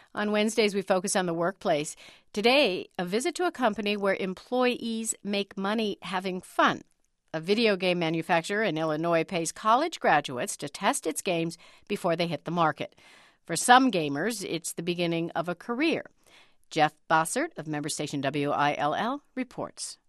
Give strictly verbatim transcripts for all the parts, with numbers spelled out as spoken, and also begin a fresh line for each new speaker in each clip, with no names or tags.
On Wednesdays, we focus on the workplace. Today, a visit to a company where employees make money having fun. A video game manufacturer in Illinois pays college graduates to test its games before they hit the market. For some gamers, it's the beginning of a career. Jeff Bossert of member station W I L L reports.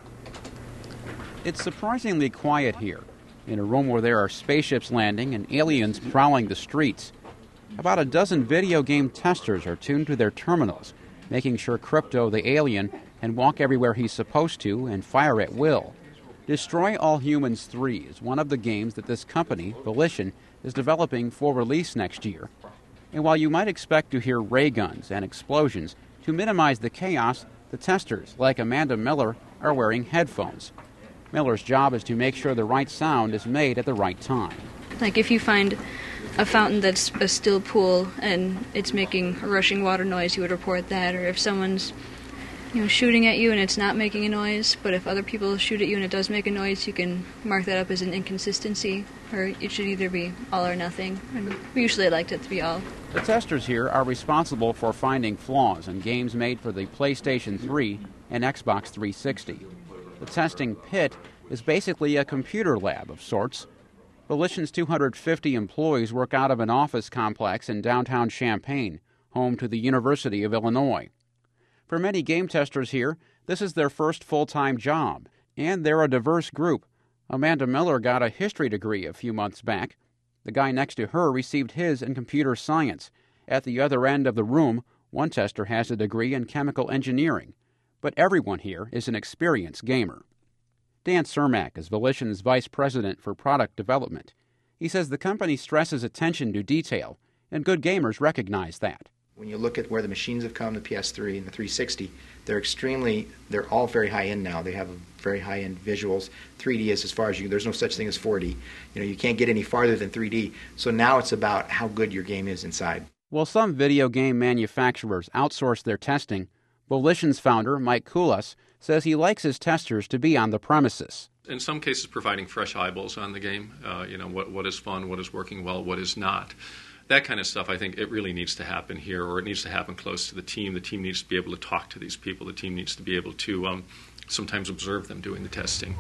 It's surprisingly quiet here, in a room where there are spaceships landing and aliens prowling the streets. About a dozen video game testers are tuned to their terminals, making sure Crypto the alien can walk everywhere he's supposed to and fire at will. Destroy All Humans three is one of the games that this company, Volition, is developing for release next year. And while you might expect to hear ray guns and explosions, to minimize the chaos, the testers, like Amanda Miller, are wearing headphones. Miller's job is to make sure the right sound is made at the right time.
Like if you find a fountain that's a still pool and it's making a rushing water noise, you would report that. Or if someone's, you know, shooting at you and it's not making a noise, but if other people shoot at you and it does make a noise, you can mark that up as an inconsistency, or it should either be all or nothing. And we usually like it to be all.
The testers here are responsible for finding flaws in games made for the PlayStation three and Xbox three sixty. The testing pit is basically a computer lab of sorts. Volition's two hundred fifty employees work out of an office complex in downtown Champaign, home to the University of Illinois. For many game testers here, this is their first full-time job, and they're a diverse group. Amanda Miller got a history degree a few months back. The guy next to her received his in computer science. At the other end of the room, one tester has a degree in chemical engineering. But everyone here is an experienced gamer. Dan Cermak is Volition's vice president for product development. He says the company stresses attention to detail, and good gamers recognize that.
When you look at where the machines have come, the P S three and the three sixty, they're extremely, they're all very high-end now. They have very high-end visuals. three D is as far as you, there's no such thing as four D. You know, you can't get any farther than three D. So now it's about how good your game is inside.
While some video game manufacturers outsource their testing, Volition's founder, Mike Koulas, says he likes his testers to be on the premises.
In some cases, providing fresh eyeballs on the game, uh, you know, what what is fun, what is working well, what is not. That kind of stuff, I think it really needs to happen here, or it needs to happen close to the team. The team needs to be able to talk to these people. The team needs to be able to um, sometimes observe them doing the testing.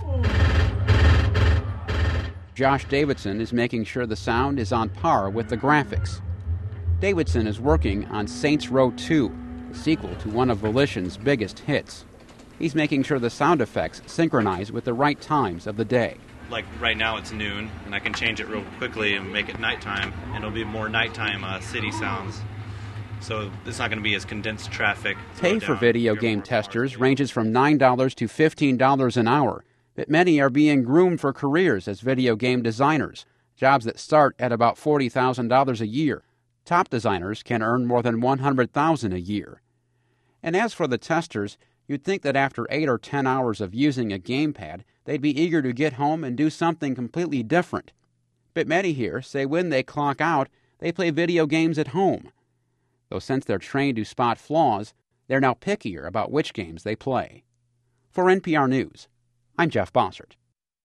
Josh Davidson is making sure the sound is on par with the graphics. Davidson is working on Saints Row two, the sequel to one of Volition's biggest hits. He's making sure the sound effects synchronize with the right times of the day.
Like right now it's noon, and I can change it real quickly and make it nighttime, and it'll be more nighttime uh, city sounds. So it's not going to be as condensed traffic.
Pay for video game testers ranges from nine dollars to fifteen dollars an hour, but many are being groomed for careers as video game designers, jobs that start at about forty thousand dollars a year. Top designers can earn more than one hundred thousand dollars a year. And as for the testers, you'd think that after eight or ten hours of using a gamepad, they'd be eager to get home and do something completely different. But many here say when they clock out, they play video games at home. Though since they're trained to spot flaws, they're now pickier about which games they play. For N P R News, I'm Jeff Bossert.